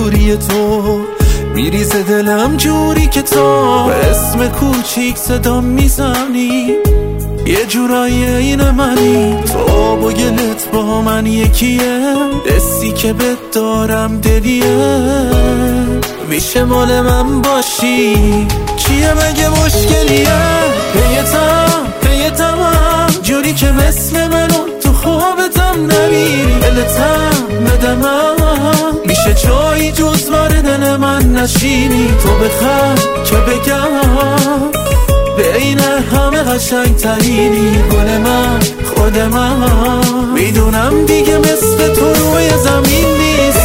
دوری تو میریزه دلم جوری که تو به اسم کوچیک صدا میزنی، یه جورایی این منی. تو با گلت با من یکیه، دستی که بهت دارم دلیه، میشه مال من باشی. چیه مگه مشکلیه؟ پیتم جوری که مثل منو تو خوابتم نمیری، دلتم ندمم میشه جایی جز بار دل من نشینی. تو بخند که بگم بین همه قشنگ ترینی، گل من خود من میدونم دیگه مثل تو روی زمین نیست.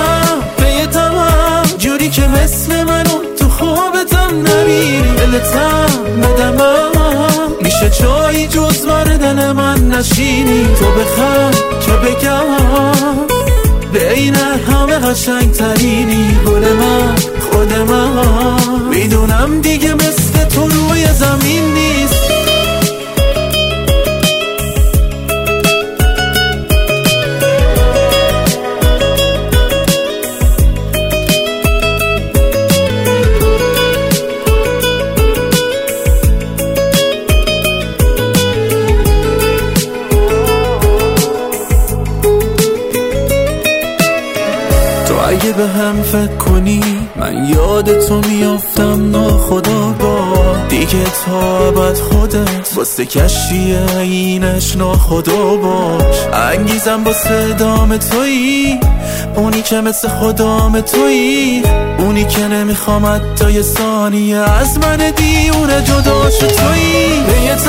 پیتم جوری که مثل منو تو خوابتم نمیری، دلتم ندمم میشه جایی جز بار دل من نشینی. تو بخند که بگم بین همه قشنگ ترینی، گل من خود من میدونم دیگه مثل تو روی زمین نیست. اگه به هم فکر کنی من یاد تو میافتم ناخودآگاه، دیگه تا ابد خودت واسه کشفی اینش ناخدا باش. انگیزم واسه ادامه تویی، اونی که مثل خدام تویی، اونی که نمیخوام حتی یه ثانیه از من دیونه جدا شو تویی.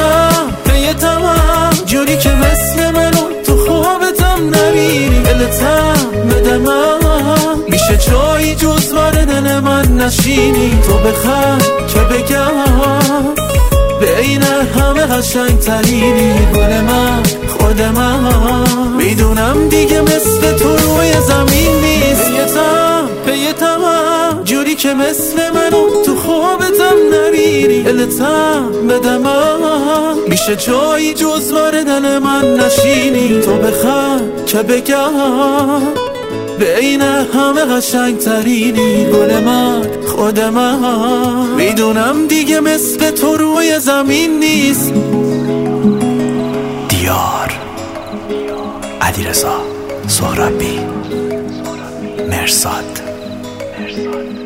پیتم جوری که مثل منو تو خوابتم نمیری، دلتم ندمم میشه جایی جز بار دل من نشینی. تو بخند که بگم بین همه قشنگ ترینی، گل من خود من میدونم دیگه مثل تو روی زمین نیست. پیتم جوری که مثل منو تو خوابتم نمیری، دلتم بدمم میشه جایی جز بار دل من نشینی. تو بخند که بگم بین همه قشنگ ترینی، گل من خود من میدونم دیگه مثل تو روی زمین نیست. دیار، علیرضا سهرابی، مرصاد.